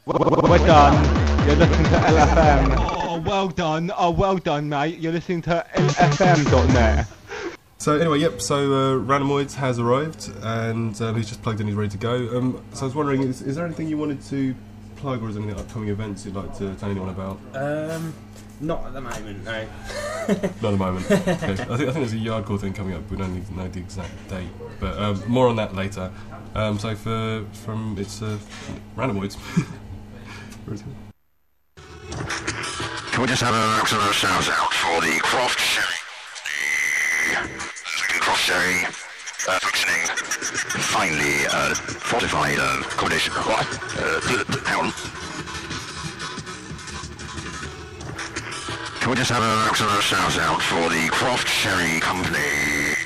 Well done. You're listening to LFM. Oh, well done. Oh, well done, mate. You're listening to LFM.net. So anyway, yep. So Randomoids has arrived, and he's just plugged in. He's ready to go. So I was wondering, is there anything you wanted to plug, or is there any upcoming events you'd like to tell anyone about? Not at the moment, no. Not at the moment. Okay. I think there's a Yardcore thing coming up. We don't even know the exact date, but more on that later. So it's Randomoids. Can we just have an absolute shout out for the Croft Sherry? The Croft Sherry functioning finely fortified accommodation. What? Hang on. Can we just have an absolute shout out for the Croft Sherry Company?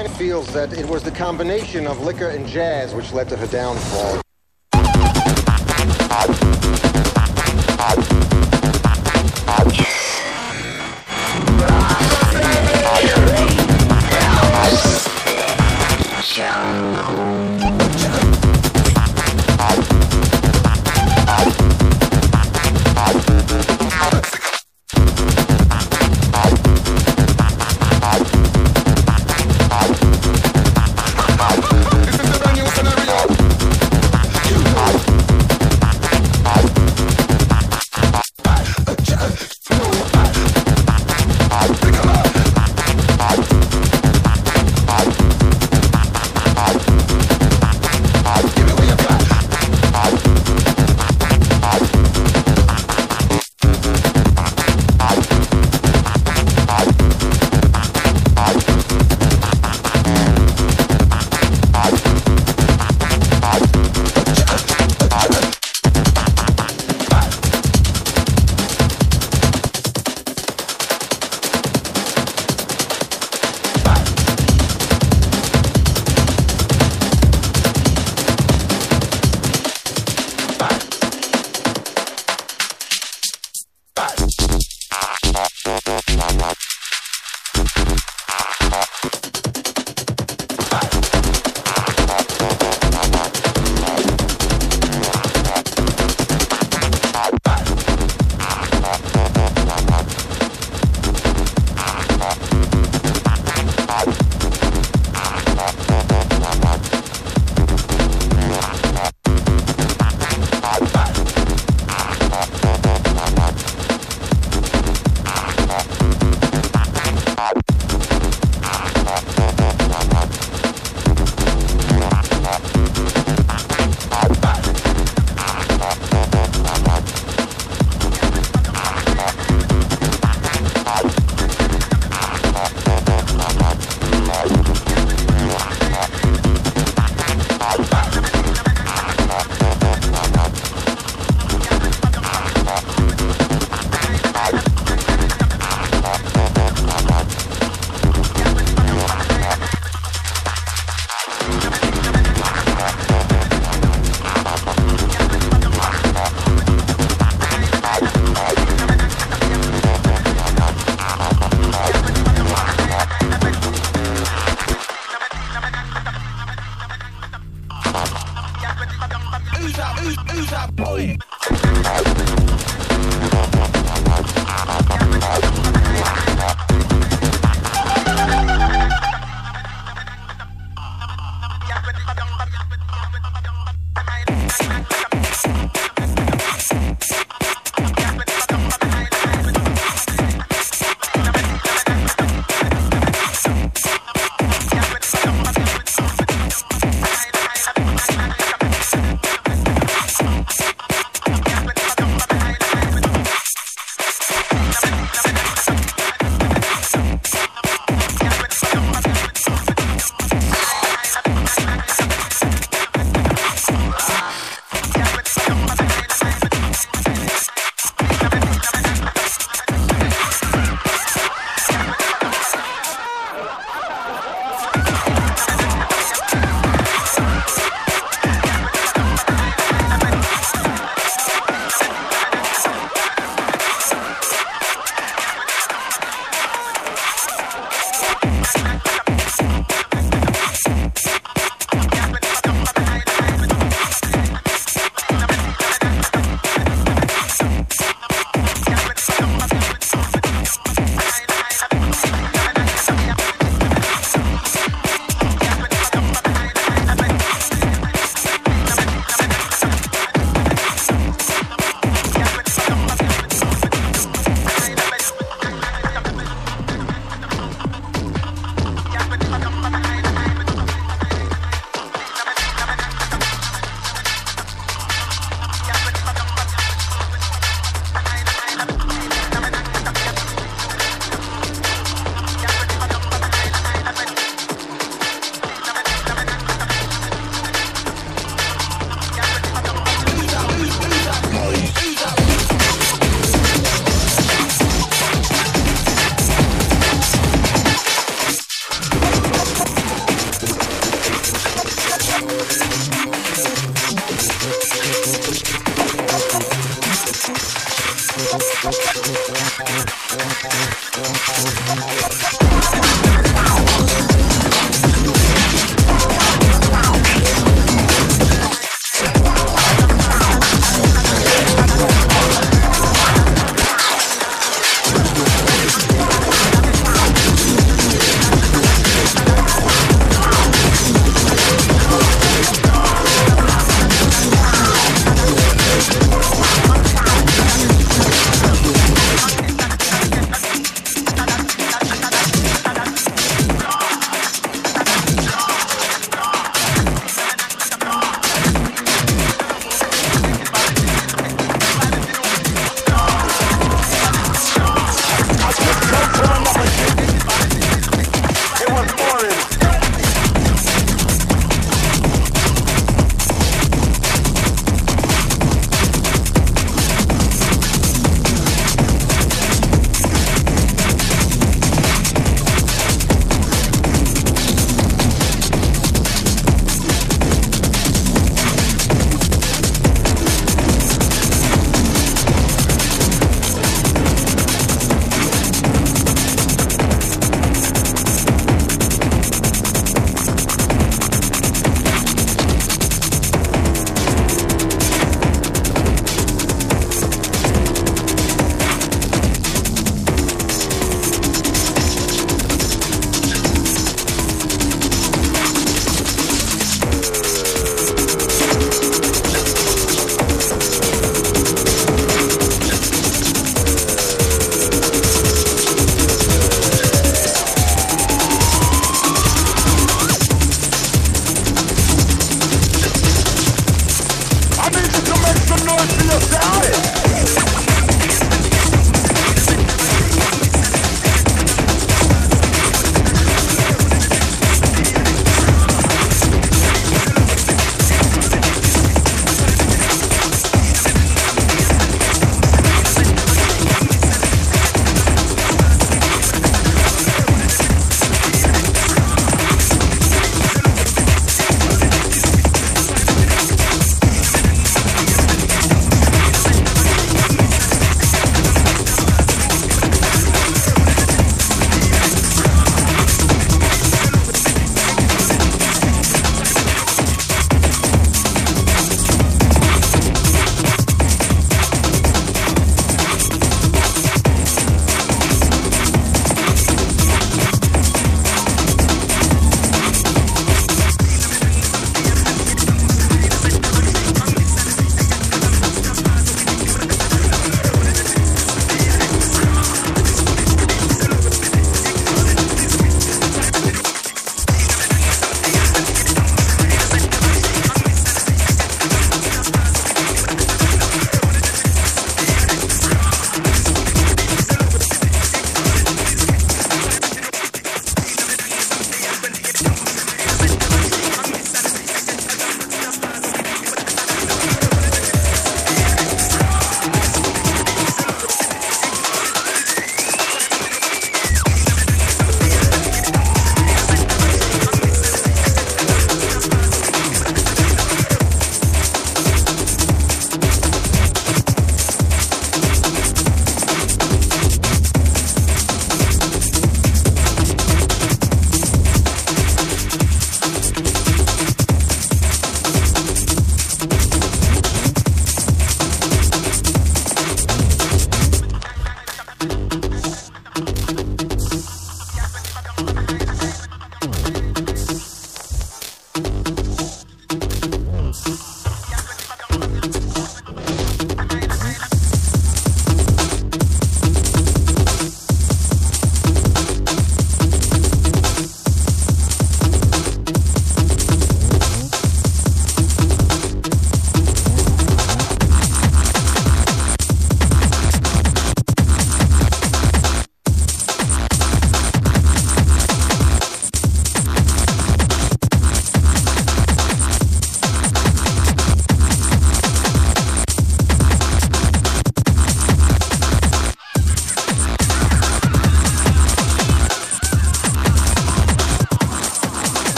China feels that it was the combination of liquor and jazz which led to her downfall.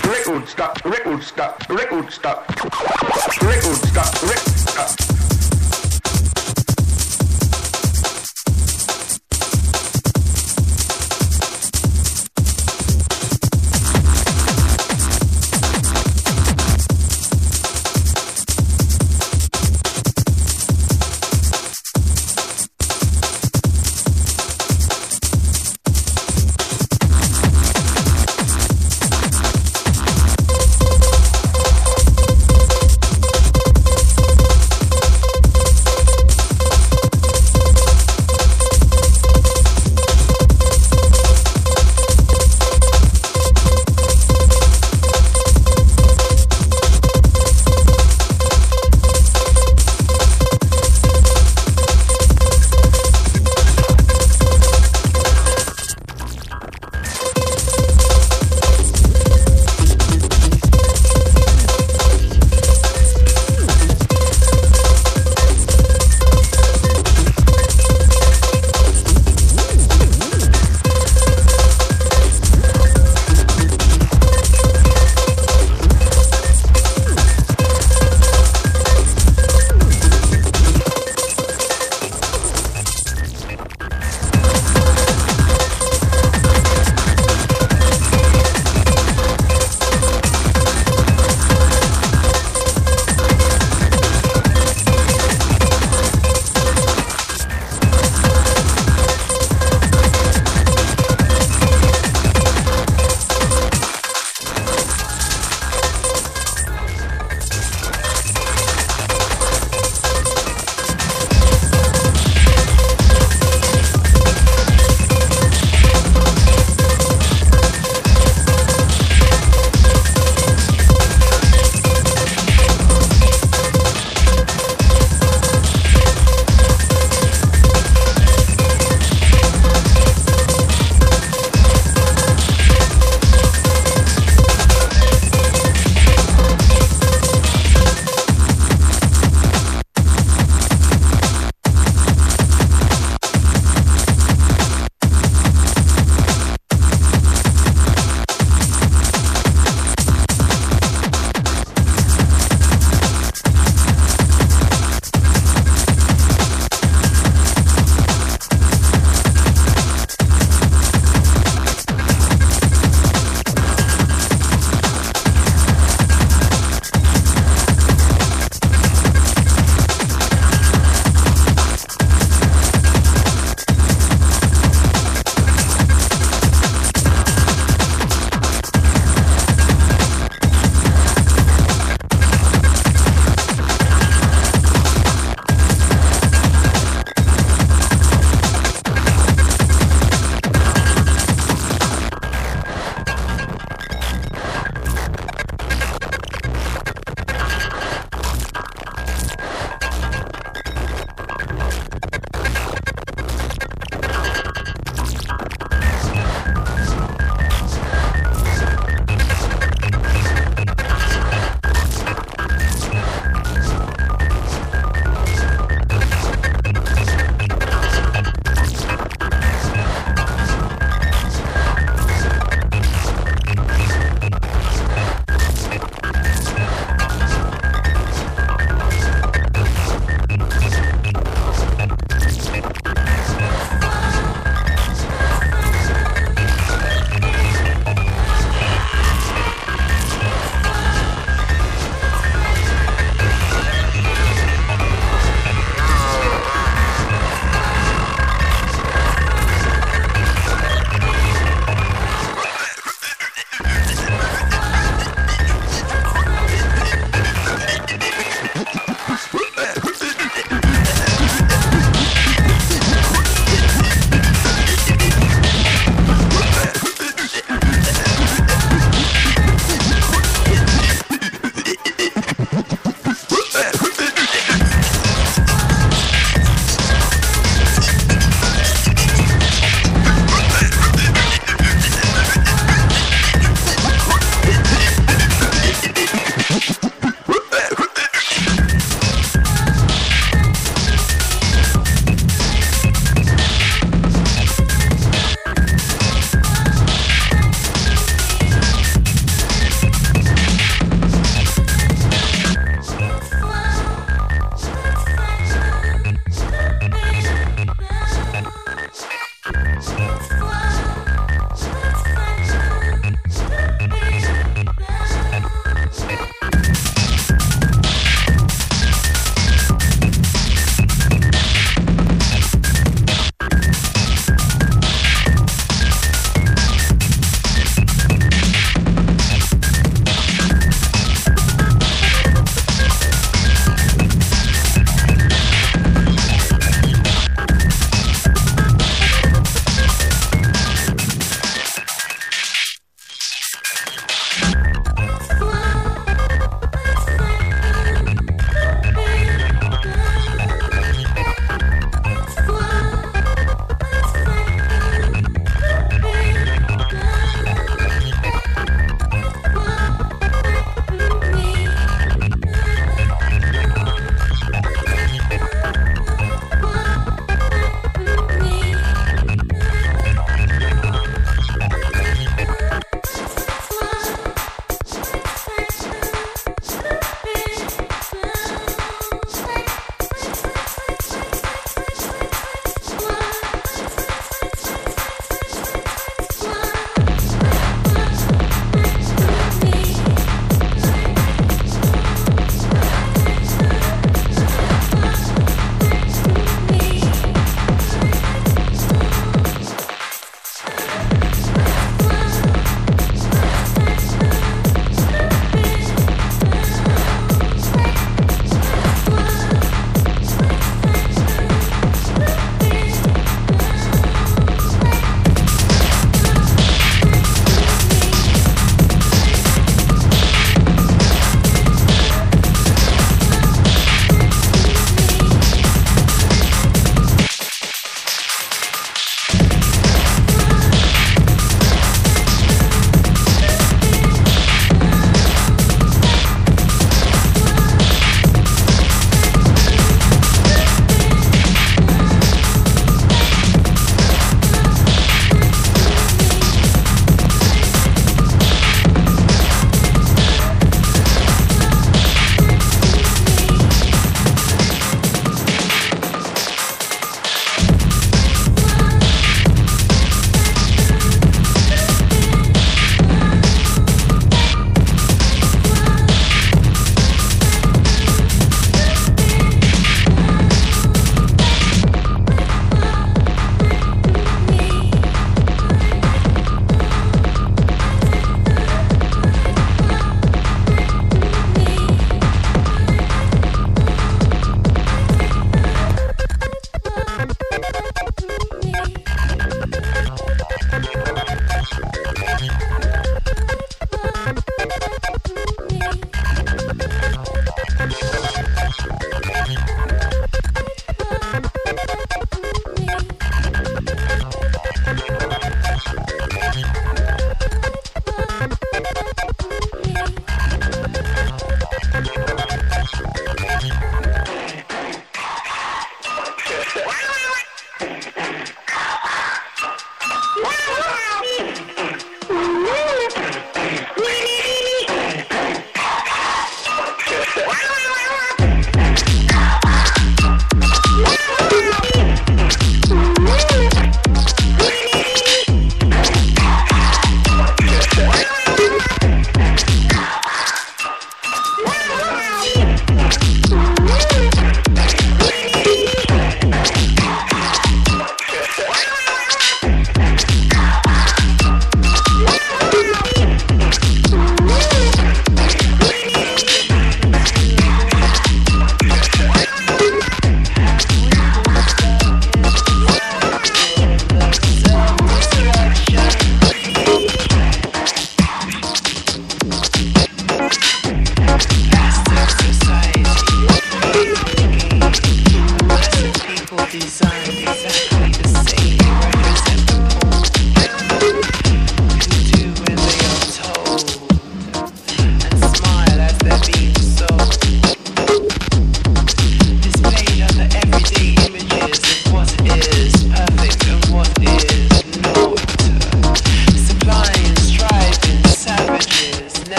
record stop, record stop, record stop, record stop, record stop.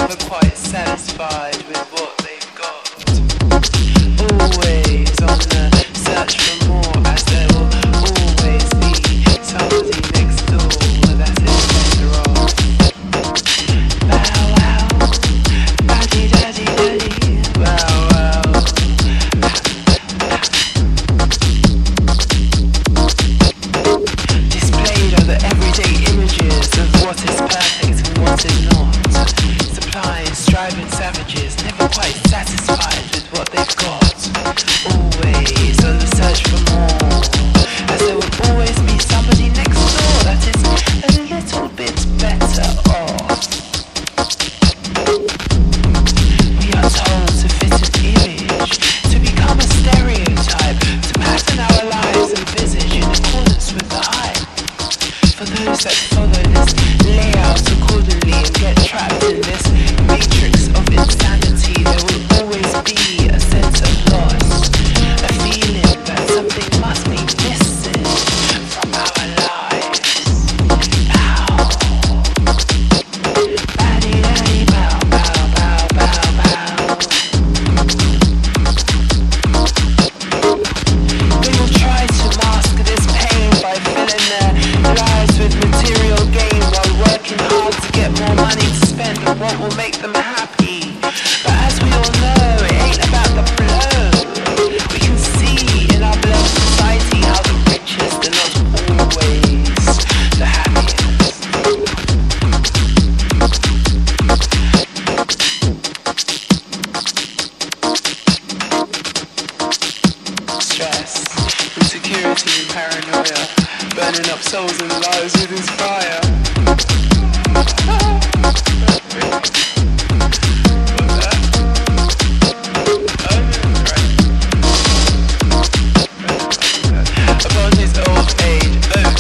never quite satisfied with what they've got. Always on the search for more, as there will always be somebody next door that is better off. Bow wow, daddy daddy daddy, bow wow. Displayed are the everyday images of what is perfect and what is not. Supplying, striving savages, never quite satisfied with what they've got. Always on the search for more, as there will always be somebody next door that is a little bit better off. We are told to fit an image, to become a stereotype, to pattern our lives and visage in accordance with the hype. For those that follow this layout accordingly and get trapped in this matrix of insanity, there will always be a sense of loss, a feeling that something must be missing from our lives. Bow. Baddy daddy bow, bow, bow, bow, bow. They will try to mask this pain by filling their lives with material gain while working hard to get more money to spend on what will make them happy. But as we all know, it ain't about the flow. We can see in our beloved society how the richest are not always the happiest. Stress, insecurity and paranoia, burning up souls and lives with his fire. Upon his old age,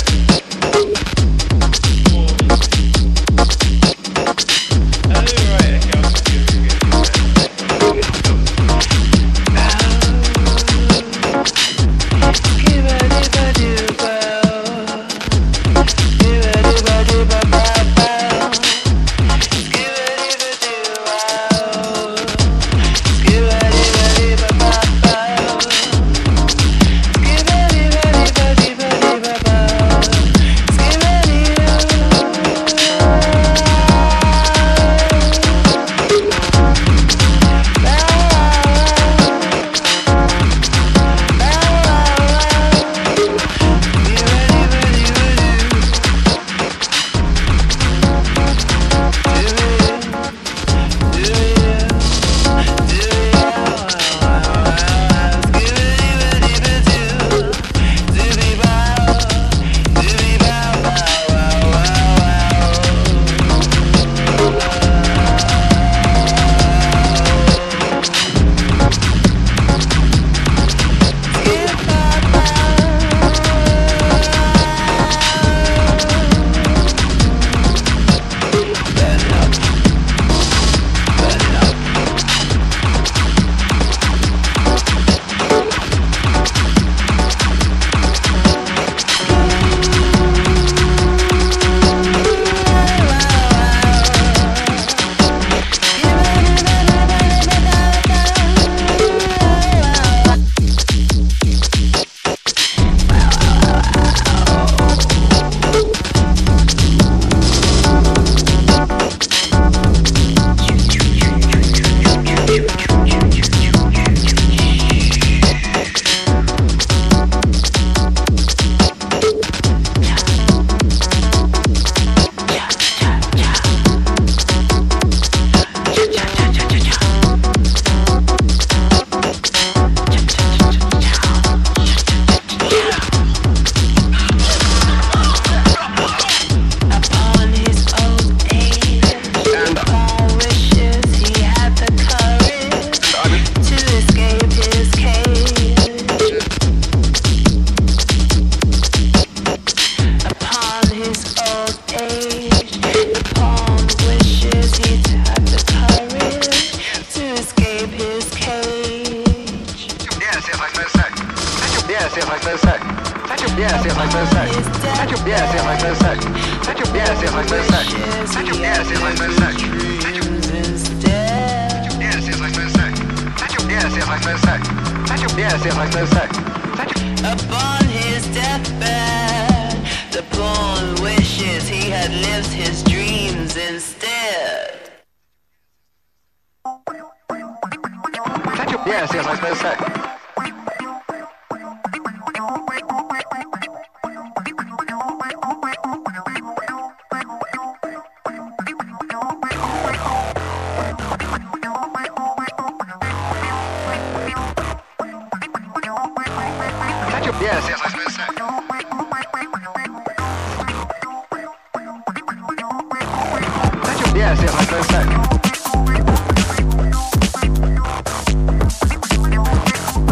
Yes, yes, like first sex. Yes, yes, like first sex. Yes, yes, like first sex. Yes, yes, like first sex. suppose so. Yes, I suppose so. Upon his deathbed, the pawn wishes he had lived his dreams instead. Yes, I suppose so. Yes, I suppose so. Yes, I suppose so.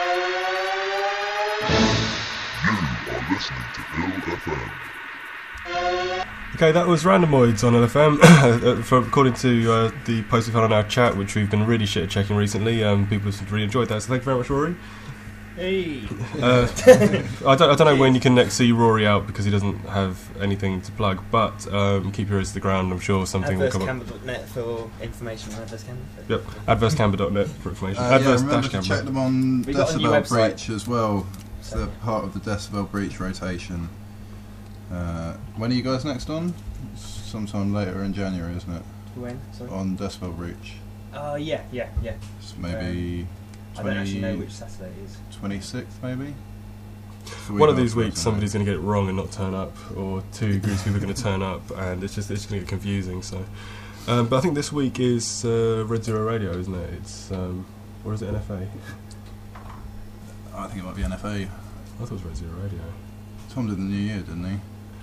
Okay, that was Randomoids on LFM. According to the post we found on our chat, which we've been really checking recently, people have really enjoyed that. So thank you very much, Rory. Hey. I don't know when you can next see Rory out because he doesn't have anything to plug. But keep your ears to the ground. I'm sure something will come up. Adversecamber.net for information on Adversecamber. Yep, adversecamber.net for information. Remember to check them on We got a new Decibel website. Breach as well. It's the part of the Decibel Breach rotation. When are you guys next on? Sometime later in January, isn't it? When? Sorry. On Decibel Breach. Yeah. It's maybe I don't actually know which Saturday it is. 26th, maybe? One of these weeks, somebody's going to get it wrong and not turn up, or two groups of people are going to turn up, and it's just going to get confusing. So, but I think this week is Red Zero Radio, isn't it? It's or is it NFA? I think it might be NFA. I thought it was Red Zero Radio. Tom did the New Year, didn't he?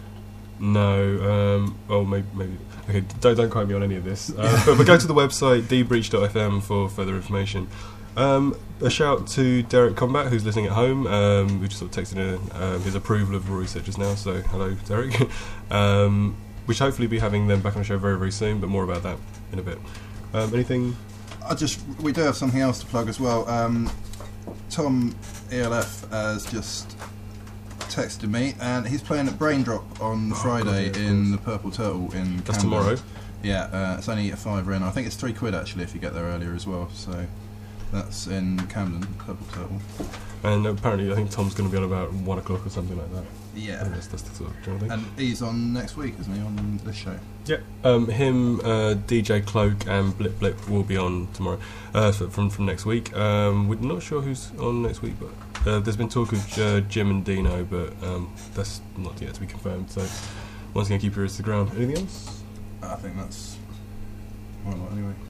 No, maybe. Okay, don't quote me on any of this. But go to the website dbreach.fm for further information. A shout to Derek Combat, who's listening at home, who just sort of texted in his approval of Rory said just now. So hello, Derek. We should hopefully be having them back on the show very, very soon, but more about that in a bit. Anything? We do have something else to plug as well. Tom ELF has just texted me, and he's playing at Brain Drop on Friday in the Purple Turtle in That's Camden. tomorrow. Yeah, it's only a £5 I think it's £3 actually if you get there earlier as well. So that's in Camden, Purple Turtle. And apparently, I think Tom's going to be on about 1 o'clock or something like that. Yeah, That's the sort of general thing. and he's on next week, isn't he? On this show. Yeah, him, DJ Cloak, and Blip Blip will be on tomorrow. From next week. We're not sure who's on next week, but there's been talk of Jim and Dino, but that's not yet to be confirmed. So once again, keep your ears to the ground. Anything else? I think that's... Well, not anyway.